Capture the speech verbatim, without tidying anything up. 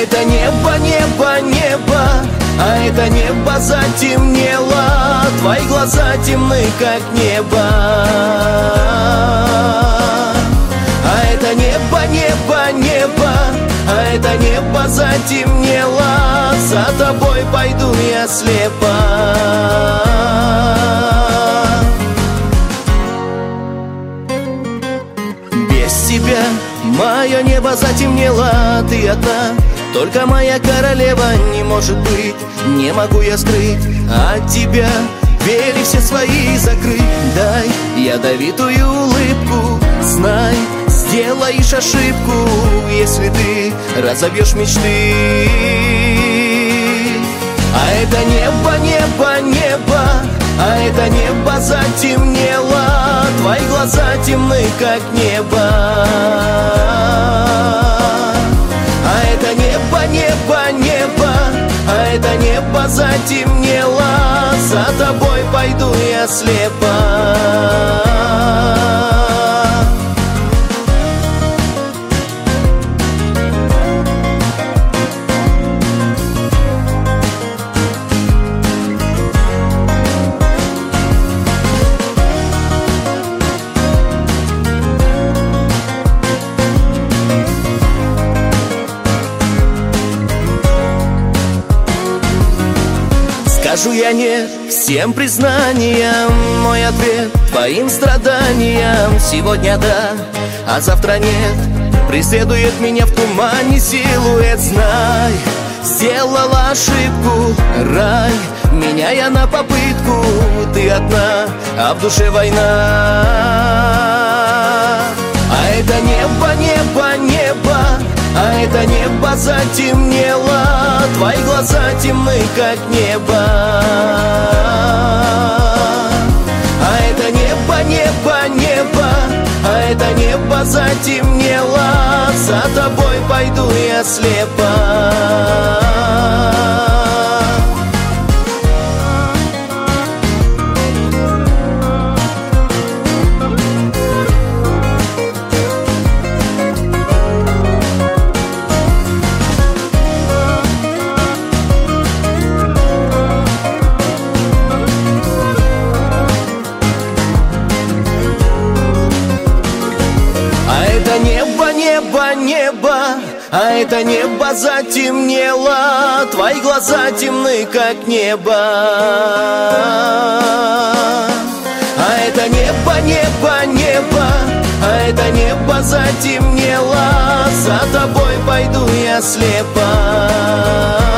это небо, небо, небо, а это небо затемнело. Твои глаза темны, как небо. А это небо, небо, небо, а это небо затемнело. За тобой пойду я слепо. Без тебя мое небо затемнело. Ты одна, только моя королева. Не может быть, не могу я скрыть от тебя двери все свои закрыть. Дай ядовитую улыбку, знай, сделаешь ошибку, если ты разобьешь мечты. А это небо, небо, небо, а это небо затемнело. Твои глаза темны, как небо. А это небо, небо, небо, а это небо затемнело. За тобой пойду я слепо. Скажу я нет всем признаниям, мой ответ твоим страданиям. Сегодня да, а завтра нет, преследует меня в тумане силуэт. Знай, сделала ошибку, рай, меняя на попытку. Ты одна, а в душе война. А это небо, небо, небо, а это небо затемнело. Твои глаза темны, как небо. А это небо, небо, небо, а это небо затемнело. За тобой пойду я слепо. Небо, небо, небо, а это небо затемнело. Твои глаза темны, как небо. А это небо, небо, небо, а это небо затемнело. За тобой пойду я слепо.